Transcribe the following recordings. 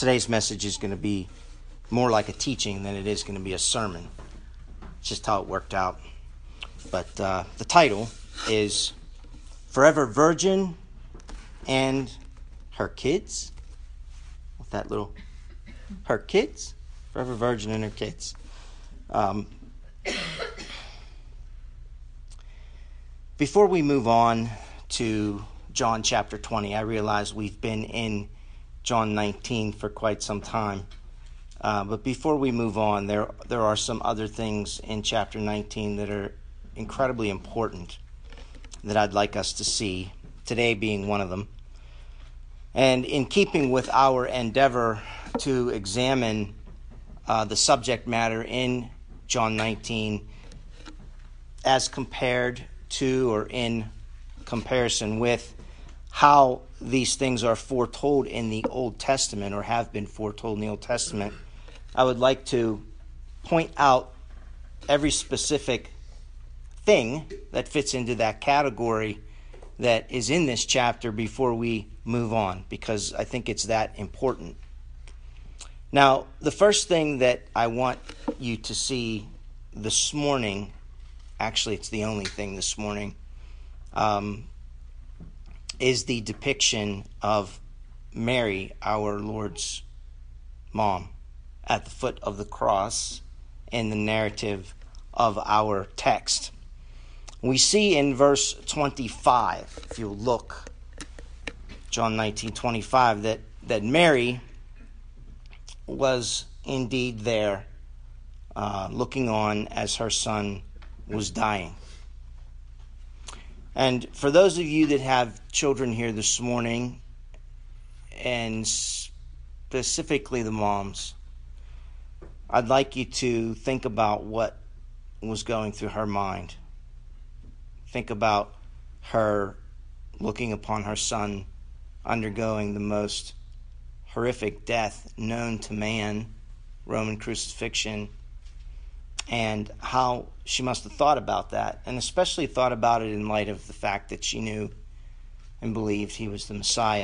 Today's message is going to be more like a teaching than it is going to be a sermon. It's just how it worked out. But the title is Forever Virgin and Her Kids. With that little, her kids? Forever Virgin and her kids. Before we move on to John chapter 20, I realize we've been in John 19 for quite some time. But before we move on, there are some other things in chapter 19 that are incredibly important that I'd like us to see, today being one of them. And in keeping with our endeavor to examine the subject matter in John 19 as compared to or in comparison with how these things are foretold in the Old Testament or have been foretold in the Old Testament, I would like to point out every specific thing that fits into that category that is in this chapter before we move on, because I think it's that important. Now, the first thing that I want you to see this morning, actually it's the only thing this morning, is the depiction of Mary, our Lord's mom, at the foot of the cross in the narrative of our text. We see in verse 25, if you look, John 19:25, that Mary was indeed there looking on as her son was dying. And for those of you that have children here this morning, and specifically the moms, I'd like you to think about what was going through her mind. Think about her looking upon her son undergoing the most horrific death known to man, Roman crucifixion, and how she must have thought about that, and especially thought about it in light of the fact that she knew and believed he was the Messiah.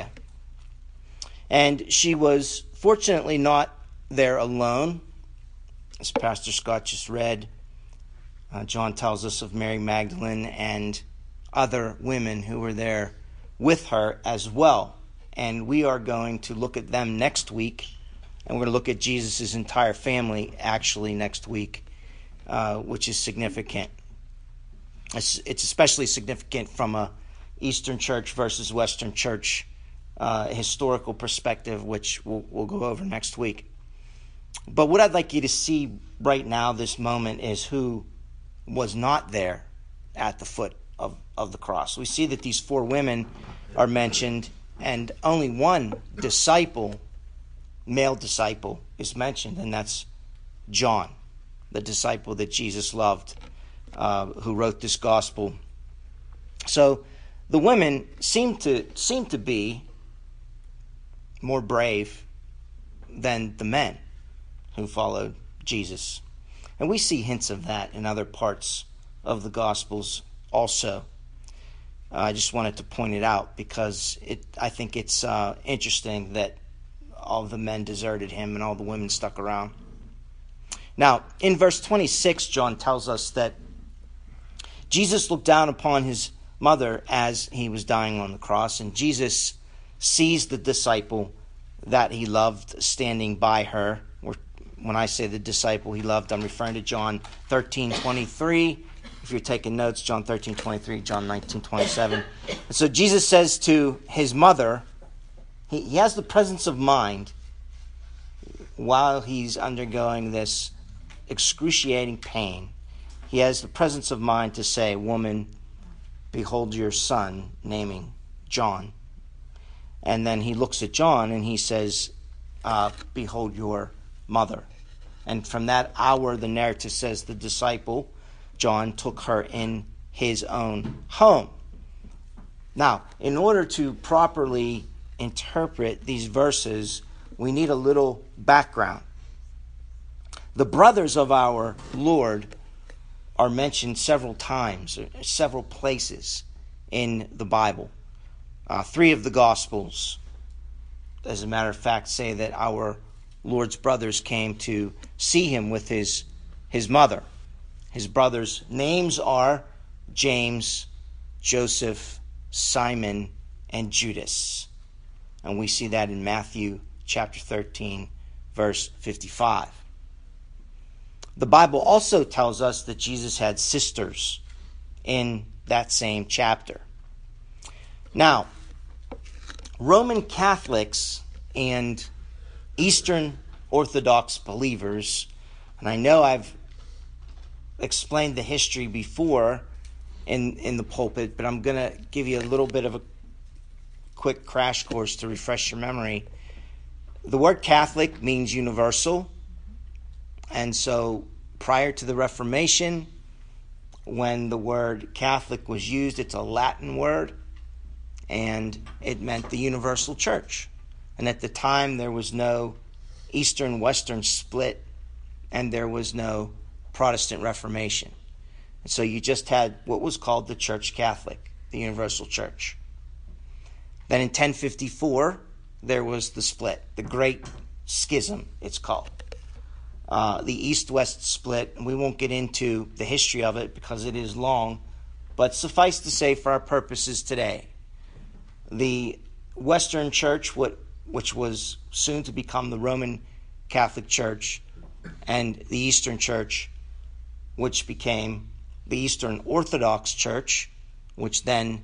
And she was fortunately not there alone. As Pastor Scott just read, John tells us of Mary Magdalene and other women who were there with her as well. And we are going to look at them next week, and we're going to look at Jesus' entire family actually next week, which is significant. It's especially significant from a Eastern Church versus Western Church historical perspective, which we'll go over next week. But what I'd like you to see right now, this moment, is who was not there at the foot of the cross. We see that these four women are mentioned, and only one disciple, male disciple, is mentioned, and that's John, the disciple that Jesus loved, who wrote this gospel. So the women seem to be more brave than the men who followed Jesus. And we see hints of that in other parts of the Gospels also. I just wanted to point it out because I think it's interesting that all the men deserted him and all the women stuck around. Now, in verse 26, John tells us that Jesus looked down upon his mother as he was dying on the cross, and Jesus sees the disciple that he loved standing by her. When I say the disciple he loved, I'm referring to John 13:23. If you're taking notes, John 13:23, John 19:27. So Jesus says to his mother, he has the presence of mind while he's undergoing this excruciating pain. He has the presence of mind to say, "Woman, behold your son," naming John. And then he looks at John and he says, "Behold your mother." And from that hour, the narrative says the disciple, John, took her in his own home. Now, in order to properly interpret these verses, we need a little background. The brothers of our Lord are mentioned several times, several places in the Bible. 3 of the Gospels as a matter of fact, say that our Lord's brothers came to see him with his mother. His brothers' names are James, Joseph, Simon, and Judas. And we see that in Matthew chapter 13, verse 55. The Bible also tells us that Jesus had sisters in that same chapter. Now, Roman Catholics and Eastern Orthodox believers, and I know I've explained the history before in the pulpit, but I'm going to give you a little bit of a quick crash course to refresh your memory. The word Catholic means universal, and so prior to the Reformation, when the word Catholic was used, it's a Latin word, and it meant the universal church. And at the time, there was no Eastern-Western split, and there was no Protestant Reformation. And so you just had what was called the Church Catholic, the universal church. Then in 1054, there was the split, the Great Schism, it's called. The East-West split, and we won't get into the history of it because it is long, but suffice to say for our purposes today, the Western Church, which was soon to become the Roman Catholic Church, and the Eastern Church, which became the Eastern Orthodox Church, which then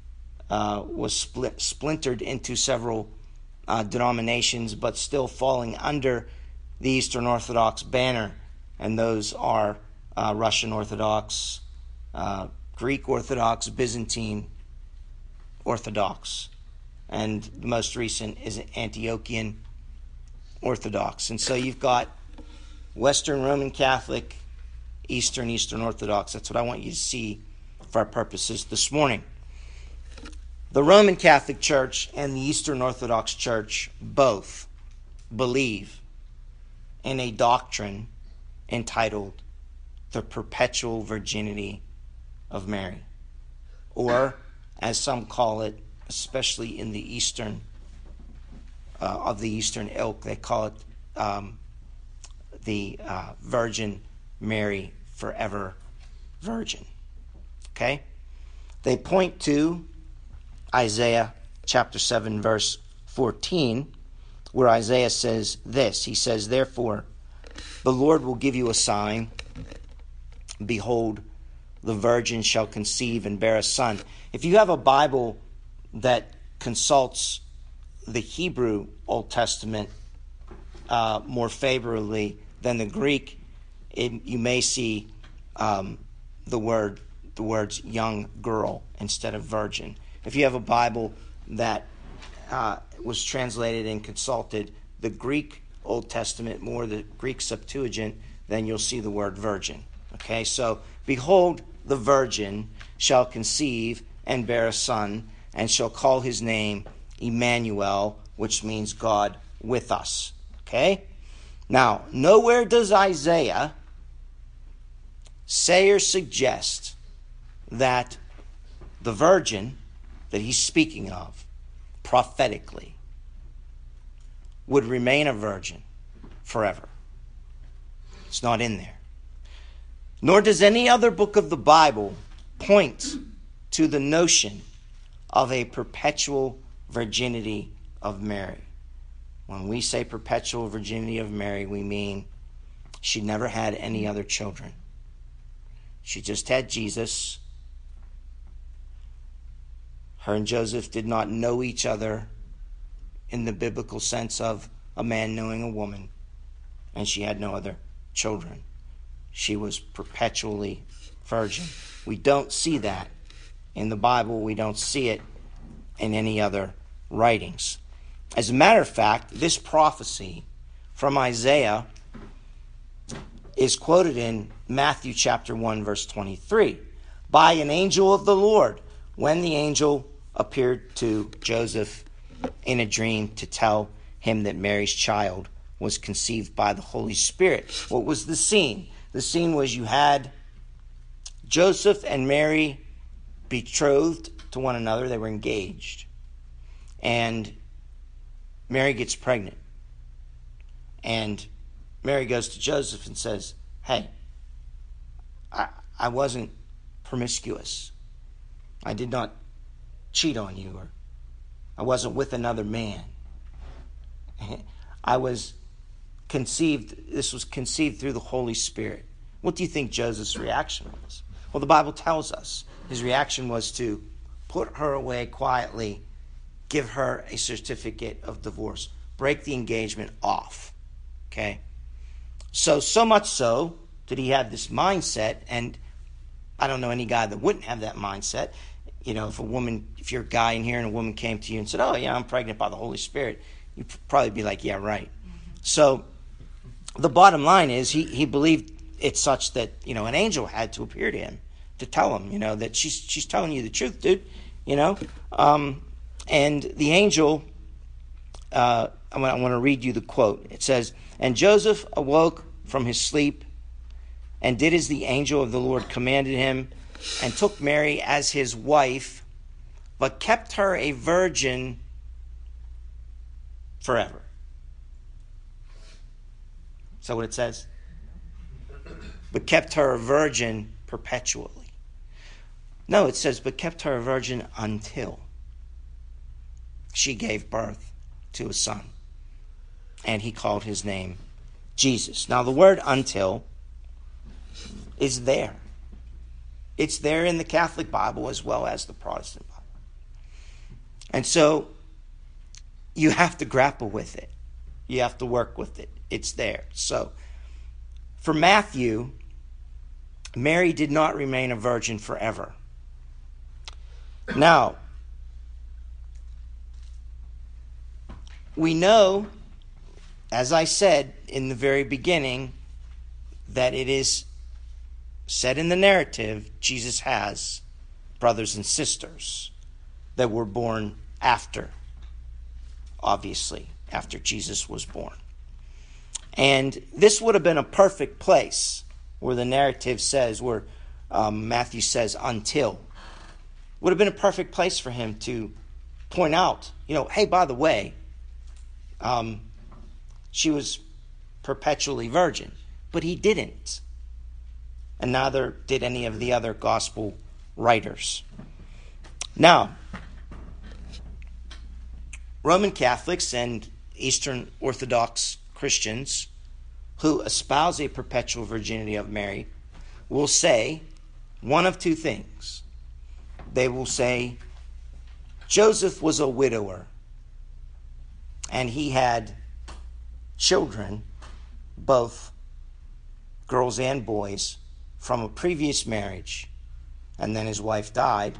was splintered into several denominations, but still falling under the Eastern Orthodox banner. And those are Russian Orthodox, Greek Orthodox, Byzantine Orthodox, and the most recent is Antiochian Orthodox. And so you've got Western Roman Catholic, Eastern Orthodox. That's what I want you to see for our purposes this morning. The Roman Catholic Church and the Eastern Orthodox Church both believe in a doctrine entitled the perpetual virginity of Mary, or as some call it, especially in the Eastern of the Eastern ilk, they call it the Virgin Mary, forever virgin. Okay? They point to Isaiah chapter 7, verse 14, where Isaiah says this. He says, "Therefore, the Lord will give you a sign. Behold, the virgin shall conceive and bear a son." If you have a Bible that consults the Hebrew Old Testament more favorably than the Greek, you may see the words young girl instead of virgin. If you have a Bible that was translated and consulted the Greek Old Testament, more the Greek Septuagint, then you'll see the word virgin. Okay, so behold, the virgin shall conceive and bear a son, and shall call his name Emmanuel, which means God with us. Okay? Now, nowhere does Isaiah say or suggest that the virgin that he's speaking of prophetically would remain a virgin forever. It's not in there. Nor does any other book of the Bible point to the notion of a perpetual virginity of Mary. When we say perpetual virginity of Mary, we mean she never had any other children. She just had Jesus. Her and Joseph did not know each other in the biblical sense of a man knowing a woman, and she had no other children. She was perpetually virgin. We don't see that in the Bible. We don't see it in any other writings. As a matter of fact, this prophecy from Isaiah is quoted in Matthew chapter 1, verse 23, by an angel of the Lord, when the angel appeared to Joseph in a dream to tell him that Mary's child was conceived by the Holy Spirit. What was the scene? The scene was you had Joseph and Mary betrothed to one another. They were engaged. And Mary gets pregnant. And Mary goes to Joseph and says, hey, I wasn't promiscuous. I did not cheat on you, or I wasn't with another man. This was conceived through the Holy Spirit. What do you think Joseph's reaction was? Well, the Bible tells us his reaction was to put her away quietly, give her a certificate of divorce, break the engagement off. Okay? So much so did he have this mindset, and I don't know any guy that wouldn't have that mindset. You know, if you're a guy in here and a woman came to you and said, oh yeah, I'm pregnant by the Holy Spirit, you'd probably be like, yeah, right. So the bottom line is he believed it such that, you know, an angel had to appear to him to tell him, you know, that she's telling you the truth, dude, you know. And the angel, I want to read you the quote. It says, and Joseph awoke from his sleep and did as the angel of the Lord commanded him, and took Mary as his wife, but kept her a virgin forever. Is that what it says? But kept her a virgin perpetually. No, it says, but kept her a virgin until she gave birth to a son. And he called his name Jesus. Now, the word until is there. It's there in the Catholic Bible as well as the Protestant Bible. And so you have to grapple with it. You have to work with it. It's there. So for Matthew, Mary did not remain a virgin forever. Now, we know, as I said in the very beginning, that it is said in the narrative, Jesus has brothers and sisters that were born after, obviously, after Jesus was born. And this would have been a perfect place where the narrative says, where Matthew says, until. Would have been a perfect place for him to point out, you know, hey, by the way, she was perpetually virgin. But he didn't. And neither did any of the other gospel writers. Now, Roman Catholics and Eastern Orthodox Christians who espouse a perpetual virginity of Mary will say one of two things. They will say Joseph was a widower and he had children, both girls and boys, from a previous marriage, and then his wife died,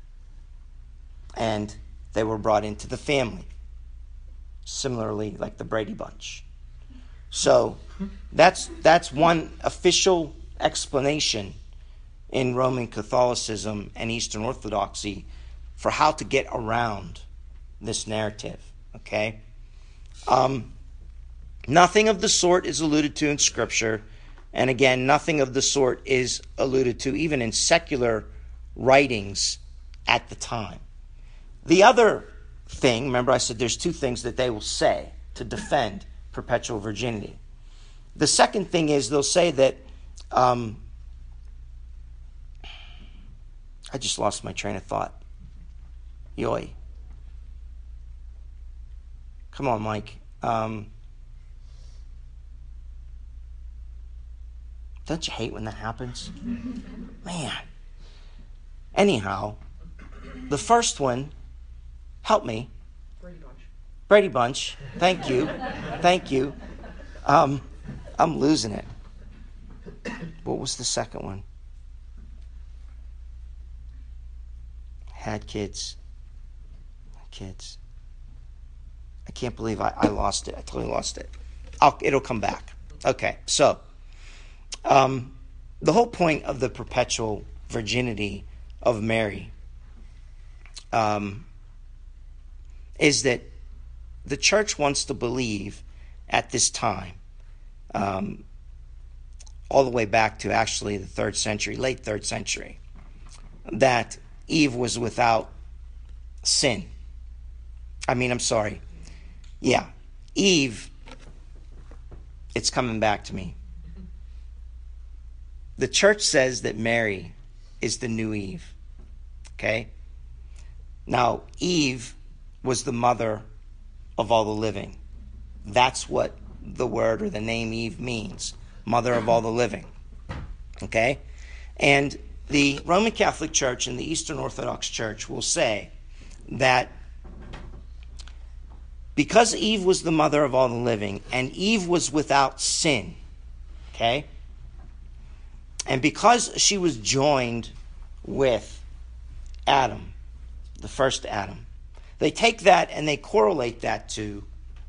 and they were brought into the family. Similarly, like the Brady Bunch. So that's one official explanation in Roman Catholicism and Eastern Orthodoxy for how to get around this narrative. Okay? Nothing of the sort is alluded to in Scripture. And again, nothing of the sort is alluded to even in secular writings at the time. The other thing, remember I said there's two things that they will say to defend perpetual virginity. The second thing is they'll say that, I just lost my train of thought. Yoy. Come on, Mike. Don't you hate when that happens? Man. Anyhow, the first one, help me. Brady Bunch. Thank you. Thank you. I'm losing it. What was the second one? Had kids. Kids. I can't believe I lost it. I totally lost it. It'll come back. Okay, so the whole point of the perpetual virginity of Mary is that the church wants to believe at this time, all the way back to actually the 3rd century, late 3rd century, that Eve was without sin. Yeah, Eve, it's coming back to me. The church says that Mary is the new Eve. Okay? Now, Eve was the mother of all the living. That's what the word or the name Eve means. Mother of all the living. Okay? And the Roman Catholic Church and the Eastern Orthodox Church will say that because Eve was the mother of all the living, and Eve was without sin, okay? And because she was joined with Adam, the first Adam, they take that and they correlate that to,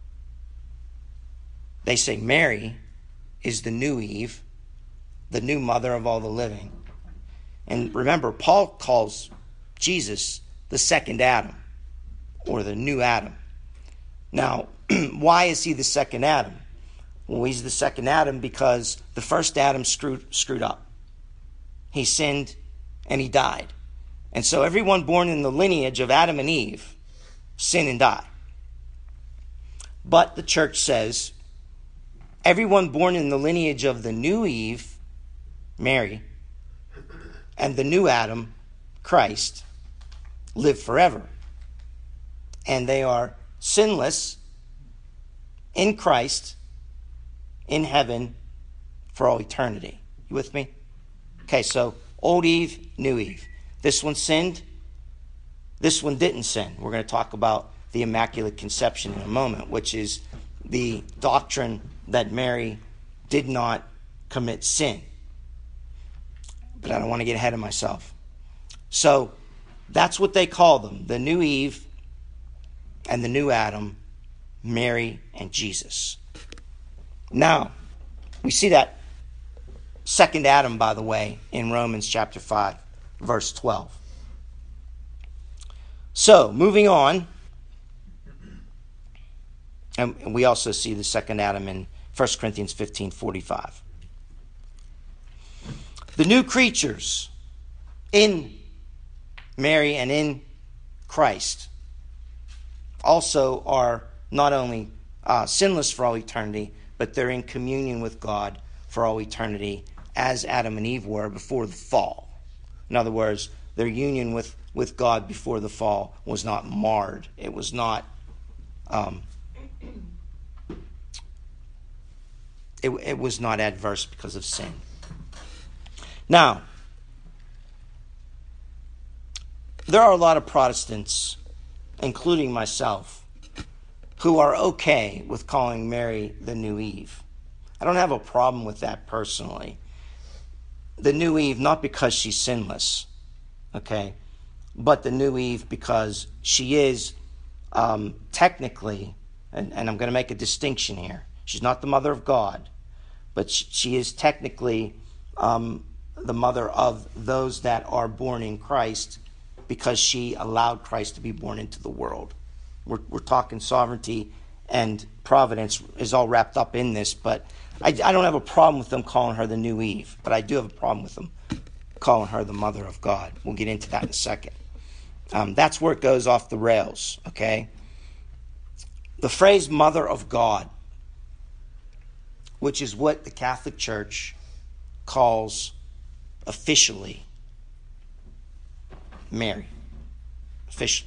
they say Mary is the new Eve, the new mother of all the living. And remember, Paul calls Jesus the second Adam, or the new Adam. Now, why is he the second Adam? Well, he's the second Adam because the first Adam screwed up. He sinned and he died. And so everyone born in the lineage of Adam and Eve sin and die. But the church says everyone born in the lineage of the new Eve, Mary, and the new Adam, Christ, live forever. And they are sinless in Christ, in heaven, for all eternity. You with me? Okay, so old Eve, new Eve. This one sinned. This one didn't sin. We're going to talk about the Immaculate Conception in a moment, which is the doctrine that Mary did not commit sin. But I don't want to get ahead of myself. So that's what they call them, the new Eve and the new Adam, Mary and Jesus. Now, we see that second Adam, by the way, in Romans chapter 5, verse 12. So, moving on, and we also see the second Adam in 1 Corinthians 15:45. The new creatures in Mary and in Christ also are not only sinless for all eternity, but they're in communion with God for all eternity, as Adam and Eve were before the fall. In other words, their union with God before the fall was not marred. It was not it was not adverse because of sin. Now, there are a lot of Protestants, including myself, who are okay with calling Mary the new Eve. I don't have a problem with that personally. The new Eve, not because she's sinless, okay, but the new Eve because she is technically, and I'm going to make a distinction here, she's not the mother of God, but she is technically the mother of those that are born in Christ because she allowed Christ to be born into the world. We're talking sovereignty and providence is all wrapped up in this, but I don't have a problem with them calling her the new Eve, but I do have a problem with them calling her the mother of God. We'll get into that in a second. That's where it goes off the rails, okay? The phrase mother of God, which is what the Catholic Church calls officially Mary. Officially.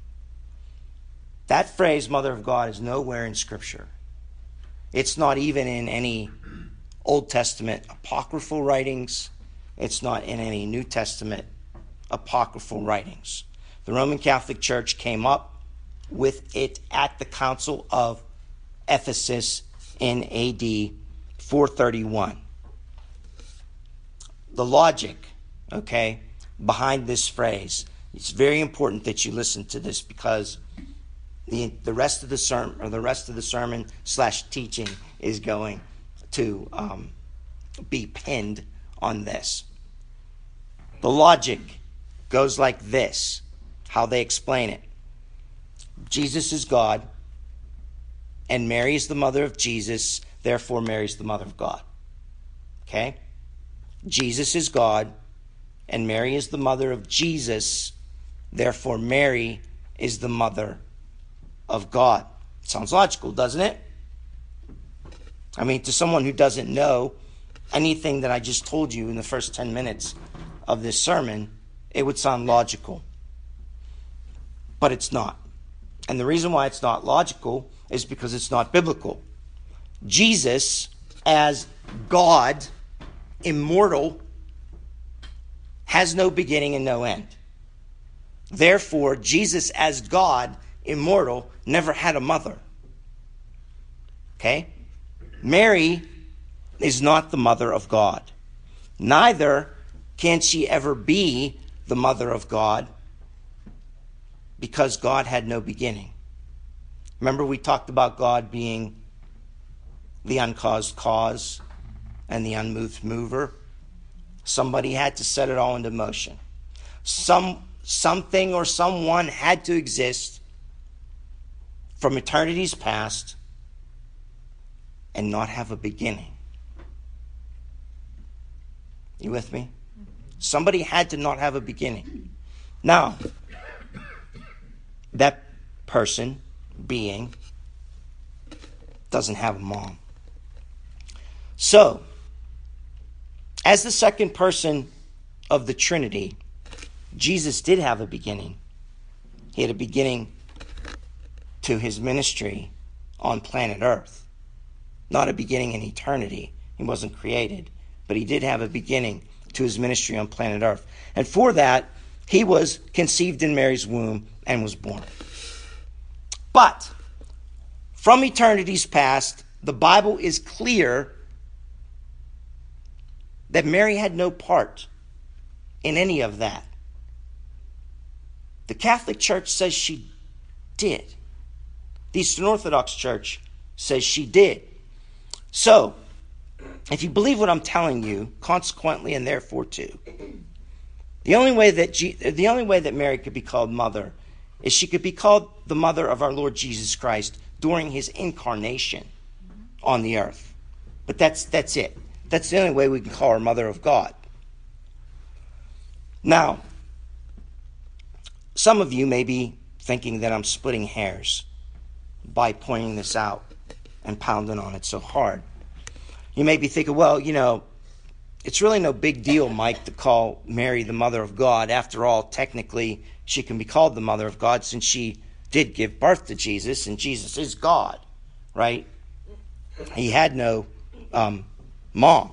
That phrase, mother of God, is nowhere in Scripture. It's not even in any Old Testament apocryphal writings. It's not in any New Testament apocryphal writings. The Roman Catholic Church came up with it at the Council of Ephesus in AD 431. The logic, okay, behind this phrase, it's very important that you listen to this because the rest of the sermon or the rest of the sermon / teaching is going to be pinned on this. The logic goes like this, how they explain it. Jesus is God, and Mary is the mother of Jesus, therefore Mary is the mother of God. Okay? Jesus is God, and Mary is the mother of Jesus, therefore Mary is the mother of God. Sounds logical, doesn't it? I mean, to someone who doesn't know anything that I just told you in the first 10 minutes of this sermon, it would sound logical. But it's not. And the reason why it's not logical is because it's not biblical. Jesus, as God, immortal, has no beginning and no end. Therefore, Jesus, as God, immortal, never had a mother. Okay? Mary is not the mother of God. Neither can she ever be the mother of God, because God had no beginning. Remember, we talked about God being the uncaused cause and the unmoved mover. Somebody had to set it all into motion. Something or someone had to exist from eternity's past and not have a beginning. You with me? Somebody had to not have a beginning. Now, that person, being, doesn't have a mom. So, as the second person of the Trinity, Jesus did have a beginning. He had a beginning to his ministry on planet Earth. Not a beginning in eternity. He wasn't created. But he did have a beginning to his ministry on planet Earth. And for that, he was conceived in Mary's womb and was born. But from eternity's past, the Bible is clear that Mary had no part in any of that. The Catholic Church says she did. The Eastern Orthodox Church says she did. So, if you believe what I'm telling you, consequently and therefore too, the only way that Mary could be called mother is she could be called the mother of our Lord Jesus Christ during his incarnation on the earth. But that's it. That's the only way we can call her mother of God. Now, some of you may be thinking that I'm splitting hairs by pointing this out and pounding on it so hard. You may be thinking, well, it's really no big deal, Mike, to call Mary the mother of God. After all, technically, she can be called the mother of God since she did give birth to Jesus, and Jesus is God, right? He had no mom.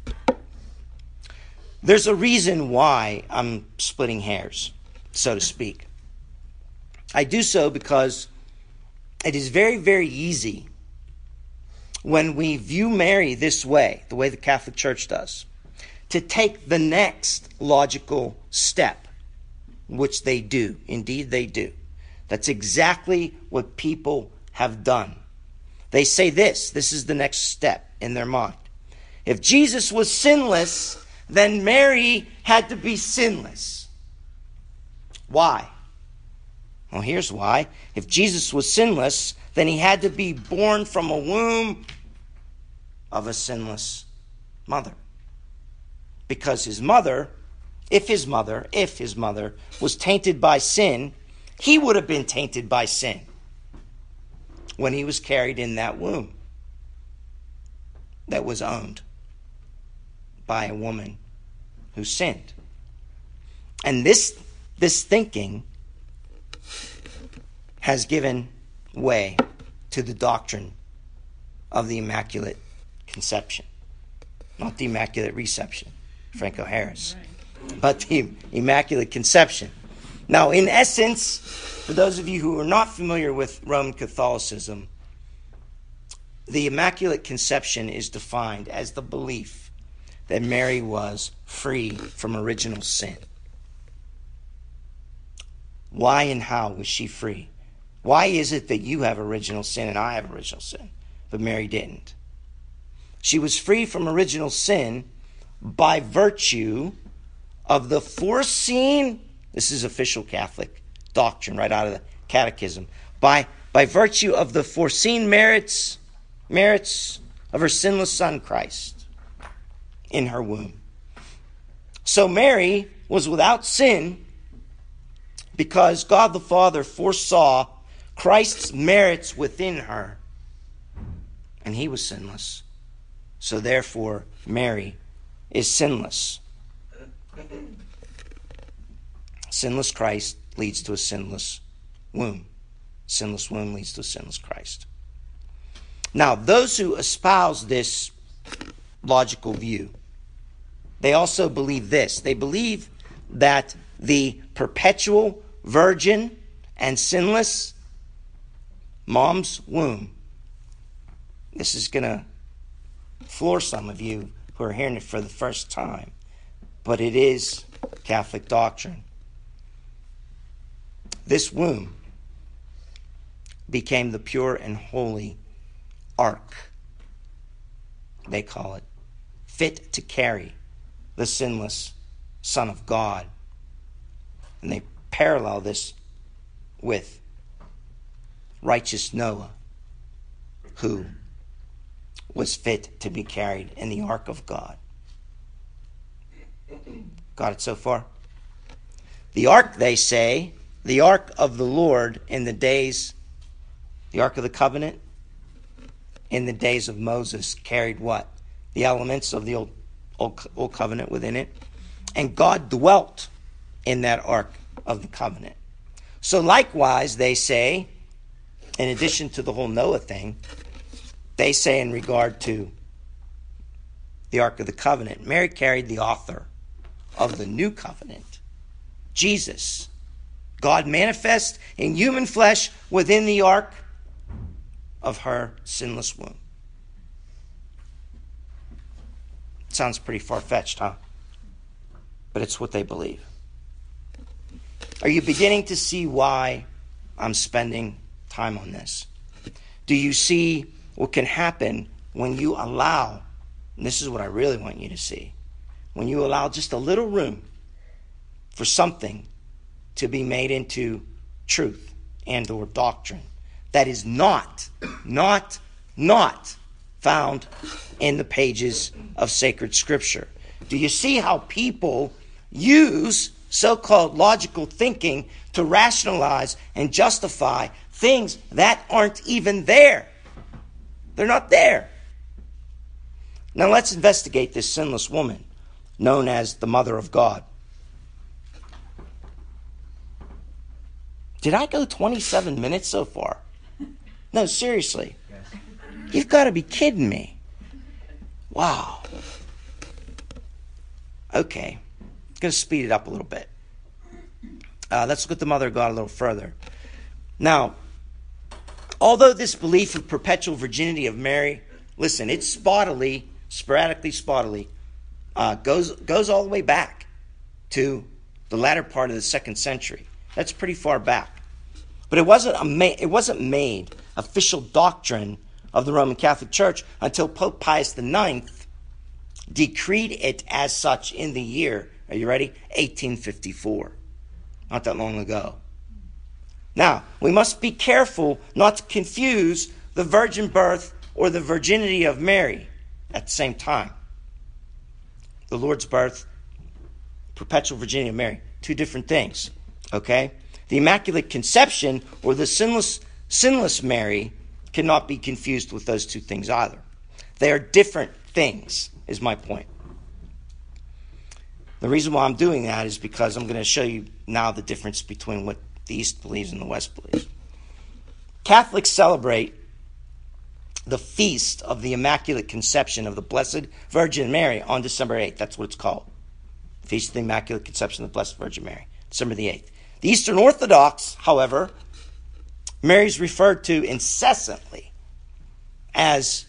There's a reason why I'm splitting hairs, so to speak. I do so because it is very, very easy when we view Mary this way, the way the Catholic Church does, to take the next logical step, which they do. Indeed, they do. That's exactly what people have done. They say this is the next step in their mind. If Jesus was sinless, then Mary had to be sinless. Why? Well, here's why. If Jesus was sinless, then he had to be born from a womb of a sinless mother. Because his mother, if his mother was tainted by sin, he would have been tainted by sin when he was carried in that womb that was owned by a woman who sinned. And this thinking has given way to the doctrine of the Immaculate Conception. Not the Immaculate Reception, Franco Harris, but the Immaculate Conception. Now, in essence, for those of you who are not familiar with Roman Catholicism, the Immaculate Conception is defined as the belief that Mary was free from original sin. Why and how was she free? Why is it that you have original sin and I have original sin, but Mary didn't? She was free from original sin by virtue of the foreseen, this is official Catholic doctrine right out of the Catechism, by virtue of the foreseen merits of her sinless Son Christ in her womb. So Mary was without sin because God the Father foresaw Christ's merits within her. And he was sinless. So therefore, Mary is sinless. Sinless Christ leads to a sinless womb. Sinless womb leads to a sinless Christ. Now, those who espouse this logical view, they also believe this. They believe that the perpetual virgin and sinless mom's womb, this is going to floor some of you who are hearing it for the first time, but it is Catholic doctrine. This womb became the pure and holy ark, they call it, fit to carry the sinless Son of God. And they parallel this with righteous Noah, who was fit to be carried in the ark of God. Got it so far? The ark, they say, the ark of the Lord in the days, the ark of the covenant, in the days of Moses, carried what? The elements of the old covenant within it. And God dwelt in that ark of the covenant. So likewise, they say, in addition to the whole Noah thing, they say in regard to the ark of the covenant, Mary carried the author of the new covenant, Jesus, God manifest in human flesh within the ark of her sinless womb. Sounds pretty far-fetched, huh? But it's what they believe. Are you beginning to see why I'm spending time on this? Do you see what can happen when you allow, and this is what I really want you to see, when you allow just a little room for something to be made into truth and or doctrine that is not found in the pages of sacred scripture? Do you see how people use so-called logical thinking to rationalize and justify things that aren't even there? They're not there. Now let's investigate this sinless woman known as the Mother of God. Did I go 27 minutes so far? No, seriously. You've got to be kidding me. Wow. Okay. I'm going to speed it up a little bit. Let's look at the Mother of God a little further. Now, although this belief of perpetual virginity of Mary, listen, it's sporadically, goes all the way back to the latter part of the 2nd century. That's pretty far back. But it wasn't made official doctrine of the Roman Catholic Church until Pope Pius IX decreed it as such in the year, are you ready? 1854. Not that long ago. Now, we must be careful not to confuse the virgin birth or the virginity of Mary at the same time. The Lord's birth, perpetual virginity of Mary, two different things. Okay? The Immaculate Conception or the sinless Mary cannot be confused with those two things either. They are different things, is my point. The reason why I'm doing that is because I'm going to show you now the difference between what the East believes and the West believes. Catholics celebrate the feast of the Immaculate Conception of the Blessed Virgin Mary on December 8th. That's what it's called. Feast of the Immaculate Conception of the Blessed Virgin Mary, December the 8th. The Eastern Orthodox, however, Mary's referred to incessantly as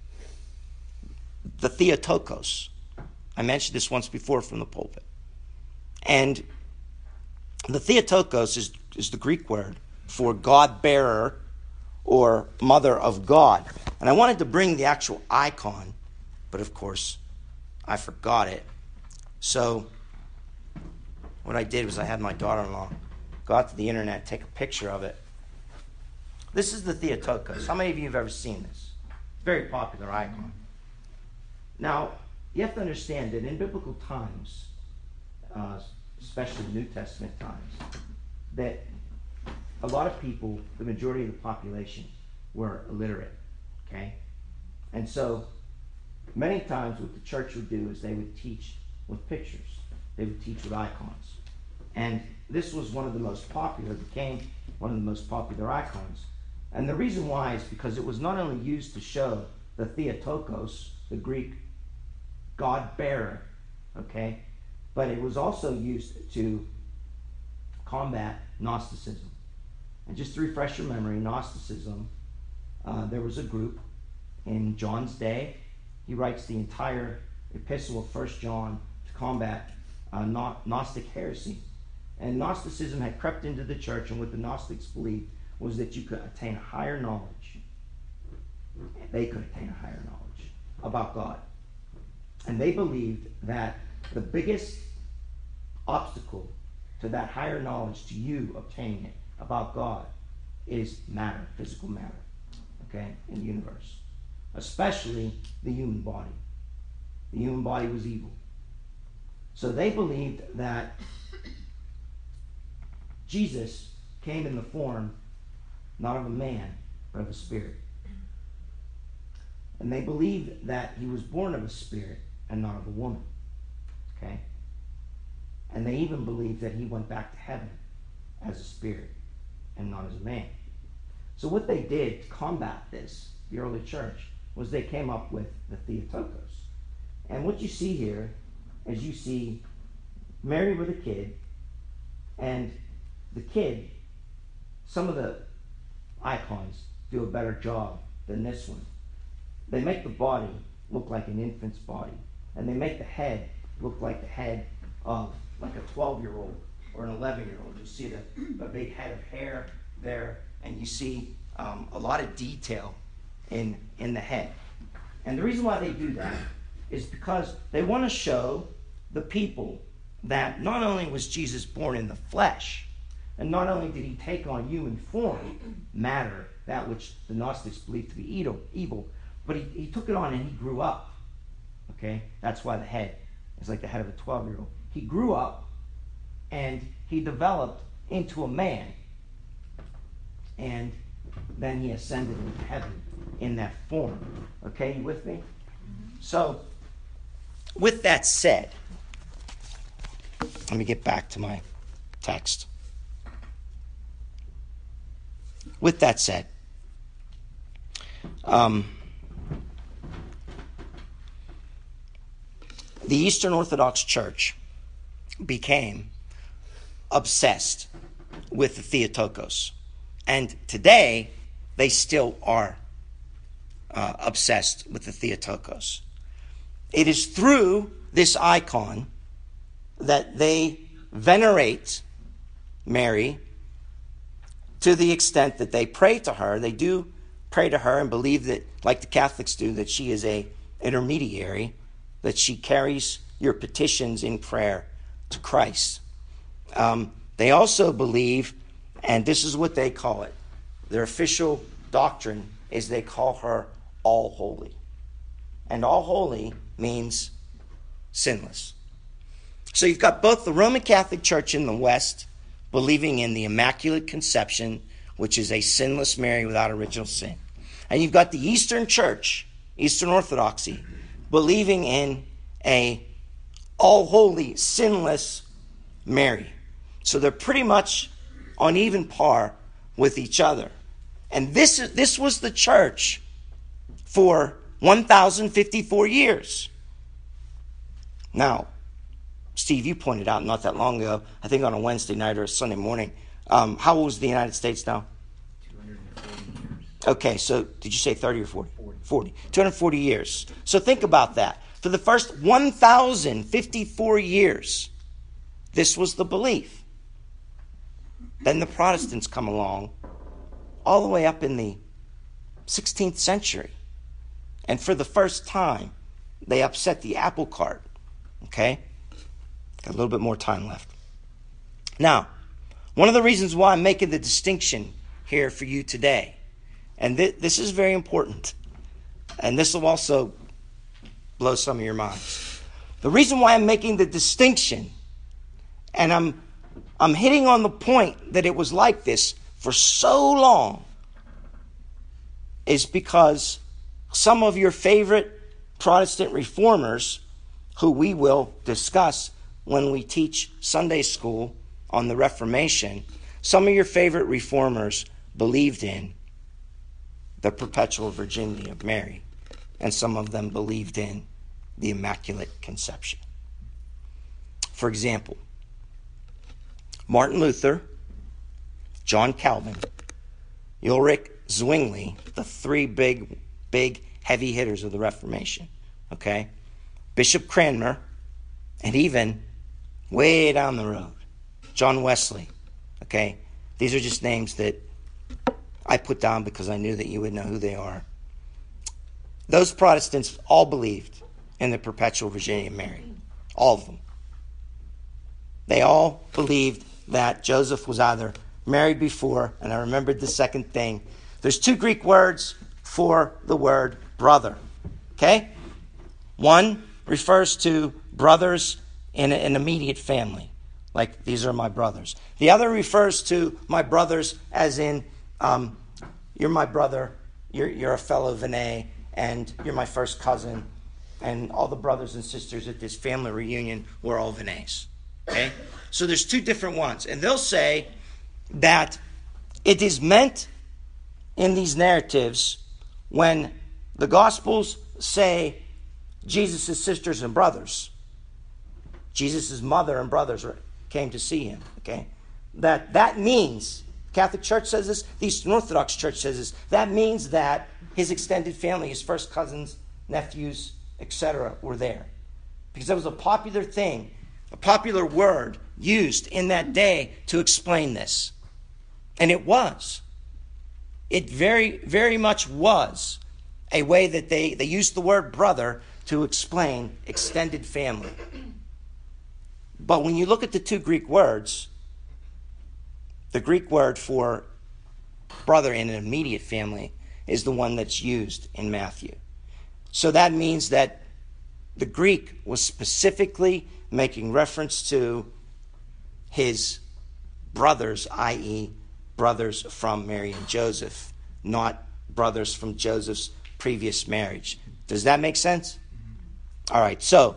the Theotokos. I mentioned this once before from the pulpit. And the Theotokos is the Greek word for God-bearer or Mother of God. And I wanted to bring the actual icon, but of course I forgot it. So what I did was I had my daughter-in-law go out to the internet, take a picture of it. This is the Theotokos. How many of you have ever seen this? Very popular icon. Now, you have to understand that in biblical times, especially New Testament times, that a lot of people, the majority of the population, were illiterate. Okay? And so many times what the church would do is they would teach with pictures. They would teach with icons. And this was one of the most popular, became one of the most popular icons. And the reason why is because it was not only used to show the Theotokos, the Greek God-bearer, okay, but it was also used to combat Gnosticism. And just to refresh your memory, Gnosticism, there was a group in John's day. He writes the entire epistle of 1 John to combat Gnostic heresy. And Gnosticism had crept into the church, and what the Gnostics believed was that you could attain higher knowledge. They could attain a higher knowledge about God. And they believed that the biggest obstacle to that higher knowledge, to you obtaining it about God, is matter, physical matter, okay, in the universe. Especially the human body. The human body was evil. So they believed that Jesus came in the form not of a man, but of a spirit. And they believed that he was born of a spirit and not of a woman. Okay? And they even believed that he went back to heaven as a spirit and not as a man. So what they did to combat this, the early church, was they came up with the Theotokos. And what you see here is you see Mary with a kid, and the kid, some of the icons do a better job than this one. They make the body look like an infant's body, and they make the head look like the head of like a 12-year-old or an 11-year-old. You see the big head of hair there, and you see a lot of detail in the head. And the reason why they do that is because they want to show the people that not only was Jesus born in the flesh, and not only did he take on human form, matter, that which the Gnostics believed to be evil, but he took it on and he grew up. Okay? That's why the head is like the head of a 12-year-old. He grew up and he developed into a man. And then he ascended into heaven in that form. Okay, you with me? So, with that said, let me get back to my text. With that said, the Eastern Orthodox Church became obsessed with the Theotokos. And today, they still are obsessed with the Theotokos. It is through this icon that they venerate Mary to the extent that they pray to her. They do pray to her and believe that, like the Catholics do, that she is an intermediary, that she carries your petitions in prayer to Christ. They also believe, and this is what they call it, their official doctrine is they call her all holy. And all holy means sinless. So you've got both the Roman Catholic Church in the West believing in the Immaculate Conception, which is a sinless Mary without original sin. And you've got the Eastern Church, Eastern Orthodoxy, believing in a all-holy, sinless Mary. So they're pretty much on even par with each other. And this was the church for 1,054 years. Now, Steve, you pointed out not that long ago, I think on a Wednesday night or a Sunday morning, how old is the United States now? 240 years. Okay, so did you say 30 or 40? 40. 240 years. So think about that. For the first 1,054 years, this was the belief. Then the Protestants come along all the way up in the 16th century. And for the first time, they upset the apple cart. Okay? Got a little bit more time left. Now, one of the reasons why I'm making the distinction here for you today, and this is very important, and this will also blow some of your minds. The reason why I'm making the distinction, and I'm hitting on the point that it was like this for so long is because some of your favorite Protestant reformers, who we will discuss when we teach Sunday school on the Reformation, some of your favorite reformers believed in the perpetual virginity of Mary, and some of them believed in the Immaculate Conception. For example, Martin Luther, John Calvin, Ulrich Zwingli, the three big heavy hitters of the Reformation, okay? Bishop Cranmer, and even way down the road, John Wesley, okay? These are just names that I put down because I knew that you would know who they are. Those Protestants all believed in the perpetual virginity of Mary. All of them. They all believed that Joseph was either married before, and I remembered the second thing. There's two Greek words for the word brother. Okay? One refers to brothers in an immediate family. Like, these are my brothers. The other refers to my brothers as in, you're my brother, you're a fellow Vinay, and you're my first cousin, and all the brothers and sisters at this family reunion were all Vinays. Okay? So there's two different ones. And they'll say that it is meant in these narratives when the Gospels say Jesus' sisters and brothers, Jesus' mother and brothers came to see him. Okay? That means, Catholic Church says this, the Eastern Orthodox Church says this, that means that his extended family, his first cousins, nephews, etc., were there. Because that was a popular thing, a popular word used in that day to explain this. And it was. It very, very much was a way that they used the word brother to explain extended family. But when you look at the two Greek words, the Greek word for brother in an immediate family is the one that's used in Matthew. So that means that the Greek was specifically making reference to his brothers, i.e., brothers from Mary and Joseph, not brothers from Joseph's previous marriage. Does that make sense? All right, so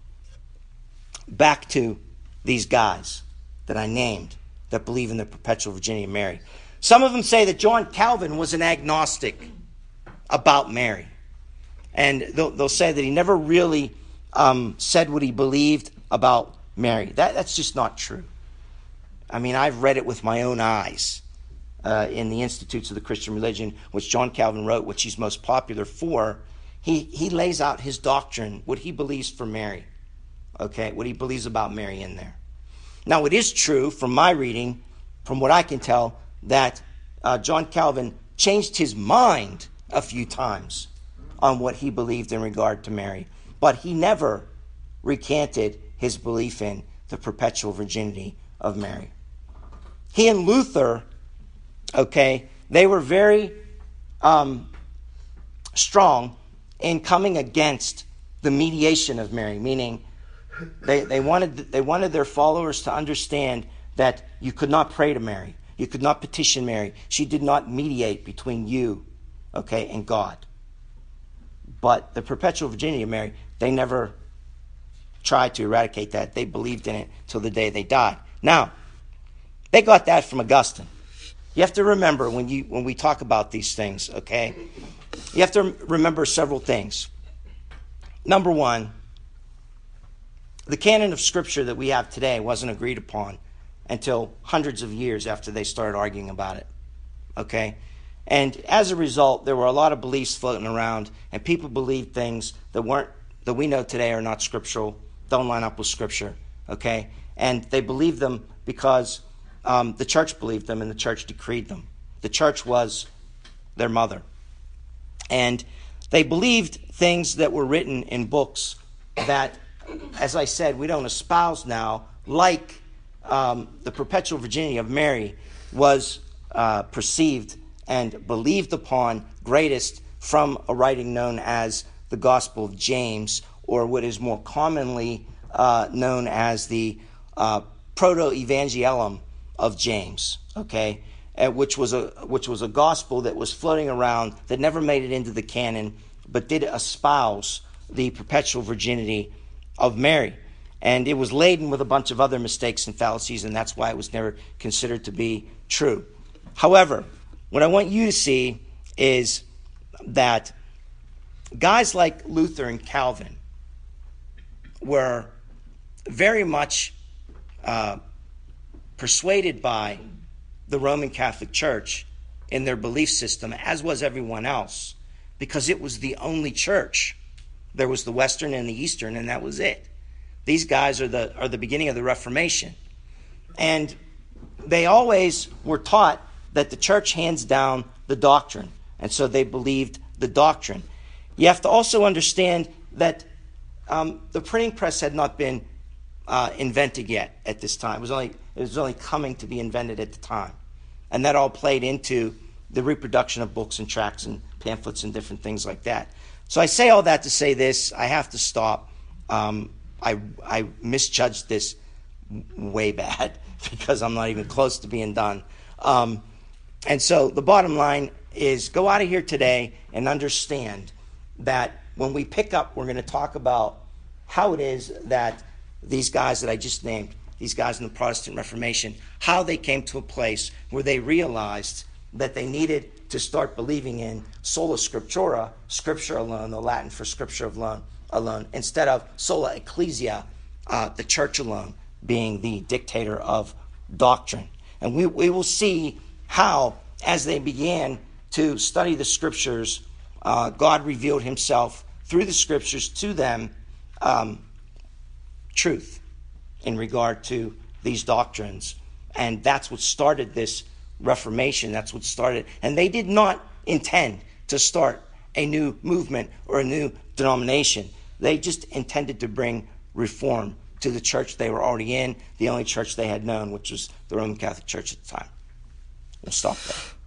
back to these guys that I named that believe in the perpetual virginity of Mary. Some of them say that John Calvin was an agnostic about Mary. And they'll say that he never really said what he believed about Mary. That's just not true. I mean, I've read it with my own eyes in the Institutes of the Christian Religion, which John Calvin wrote, which he's most popular for. He lays out his doctrine, what he believes for Mary. Okay, what he believes about Mary in there. Now, it is true from my reading, from what I can tell, that John Calvin changed his mind a few times on what he believed in regard to Mary. But he never recanted his belief in the perpetual virginity of Mary. He and Luther, okay, they were very strong in coming against the mediation of Mary, meaning they wanted their followers to understand that you could not pray to Mary. You could not petition Mary. She did not mediate between you, okay, and God. But the perpetual virginity of Mary, they never tried to eradicate that. They believed in it till the day they died. Now, they got that from Augustine. You have to remember when we talk about these things, okay? You have to remember several things. Number one, the canon of Scripture that we have today wasn't agreed upon until hundreds of years after they started arguing about it, okay? And as a result, there were a lot of beliefs floating around, and people believed things that we know today are not scriptural, don't line up with Scripture, okay? And they believed them because the church believed them and the church decreed them. The church was their mother. And they believed things that were written in books that, as I said, we don't espouse now, like the perpetual virginity of Mary was perceived and believed upon greatest from a writing known as the Gospel of James, or what is more commonly known as the Proto-Evangelium of James. Okay, which was a gospel that was floating around that never made it into the canon, but did espouse the perpetual virginity of Mary. And it was laden with a bunch of other mistakes and fallacies, and that's why it was never considered to be true. However, what I want you to see is that guys like Luther and Calvin were very much persuaded by the Roman Catholic Church in their belief system, as was everyone else, because it was the only church. There was the Western and the Eastern, and that was it. These guys are the beginning of the Reformation. And they always were taught that the church hands down the doctrine, and so they believed the doctrine. You have to also understand that the printing press had not been invented yet at this time. It was only coming to be invented at the time. And that all played into the reproduction of books and tracts and pamphlets and different things like that. So I say all that to say this. I have to stop. I misjudged this way bad because I'm not even close to being done. And so the bottom line is go out of here today and understand that when we pick up, we're going to talk about how it is that these guys that I just named, these guys in the Protestant Reformation, how they came to a place where they realized that they needed to start believing in sola scriptura, scripture alone, the Latin for scripture alone, instead of sola ecclesia, the church alone, being the dictator of doctrine. And we will see how, as they began to study the scriptures, God revealed himself through the scriptures to them, truth in regard to these doctrines. And that's what started this Reformation. That's what started. And they did not intend to start a new movement or a new denomination. They just intended to bring reform to the church they were already in, the only church they had known, which was the Roman Catholic Church at the time. We'll stop there.